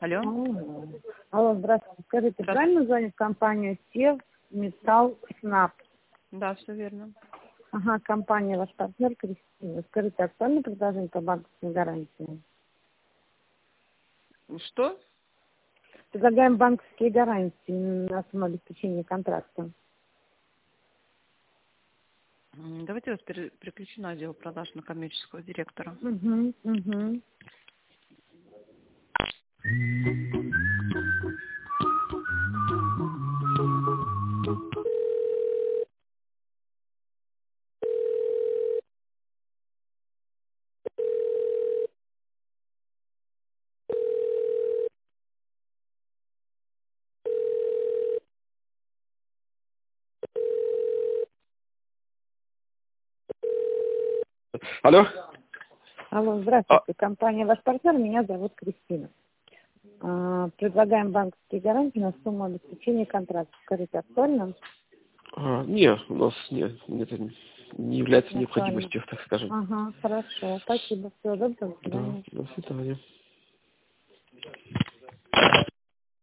Алло. Алло, здравствуйте. Скажите, правильно звонит компания ТЕВ Металл СНАП? Да, все верно. Ага, компания ваш партнер Кристина. Скажите, актуальное предложение по банковским гарантиям? Что? Предлагаем банковские гарантии на самообеспечение контракта. Давайте я вас переключу на отдел продаж на коммерческого директора. Угу. Алло. Алло, здравствуйте. Компания ваш партнер, меня зовут Кристина. Предлагаем банковские гарантии на сумму обеспечения контракта. Скажите, актуально? Нет, у нас нет, это не является Не актуально. необходимостью, так скажем. Ага, хорошо. Спасибо. Всего доброго. До Да, свидания. до свидания.